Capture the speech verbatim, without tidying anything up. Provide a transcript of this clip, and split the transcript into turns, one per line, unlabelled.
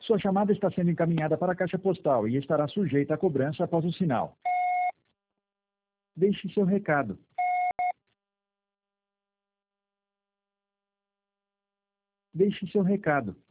Sua chamada está sendo encaminhada para a caixa postal e estará sujeita à cobrança após o sinal. Deixe seu recado. Deixe seu recado.